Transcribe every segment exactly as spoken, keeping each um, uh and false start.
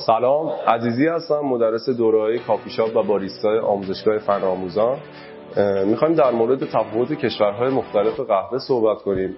سلام، عزیزی هستم، مدرس دوره‌های کافی شاپ و باریستای آموزشگاه فن آموزان. میخوایم در مورد تفاوت کشورهای مختلف قهوه صحبت کنیم.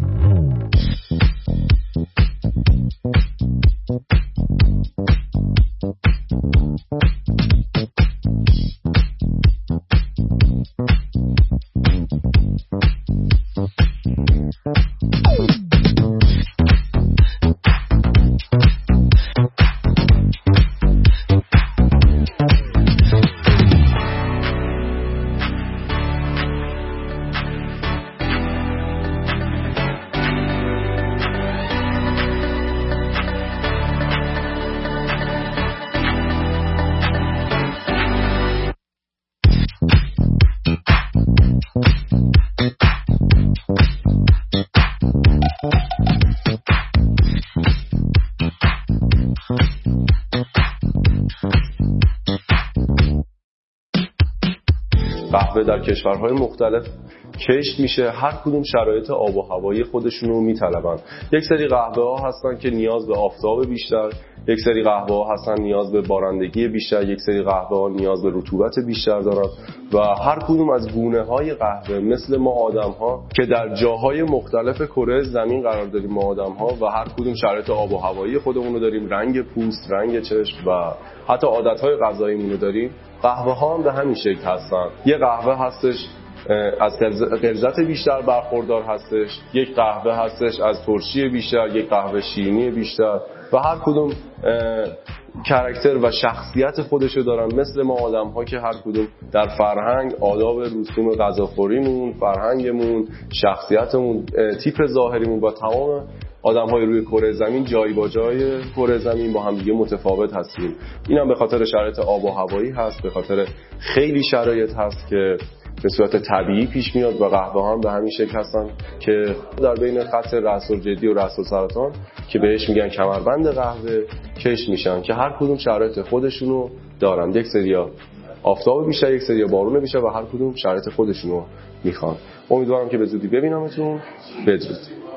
قهوه در کشورهای مختلف کشت میشه، هر کدوم شرایط آب و هوایی خودشون رو میطلبن. یک سری قهوه ها هستن که نیاز به آفتاب بیشتر، یک سری قهوه ها هستن نیاز به بارندگی بیشتر، یک سری قهوه ها نیاز به رطوبت بیشتر دارن و هر کدوم از گونه های قهوه مثل ما آدم ها که در جاهای مختلف کره زمین قرار داریم ما آدم ها و هر کدوم شرایط آب و هوایی خودمون رو داریم، رنگ پوست، رنگ چشم و حتی عادت های غذاییمون رو داریم. قهوه ها هم به همین شکل هستن. یه قهوه هستش از غلظت بیشتر برخوردار هستش، یک قهوه هستش از ترشی بیشتر، یک قهوه شیرینی بیشتر و هر کدوم کاراکتر و شخصیت خودشو دارن، مثل ما آدم ها که هر کدوم در فرهنگ، آداب، رسوم غذاخوریمون، فرهنگمون، شخصیتمون، تیپ ظاهریمون با تمام آدم های روی کره زمین جای با جای کره زمین با هم دیگه متفاوت هستیم. این هم به خاطر شرایط آب و هوایی هست، به خاطر خیلی شرایط هست که به صورت طبیعی پیش میاد و قهوه هم به همین شکل هستن که در بین خط رأس الجدی و رأس السرطان که بهش میگن کمربند قهوه کشت میشن که هر کدوم شرایط خودشونو دارن. یک سریا آفتاب بیشتر، یک سریا بارون بیشتر و هر کدوم شرایط خودشونو میخوان. امیدوارم که به زودی ببینمتون. بدرود.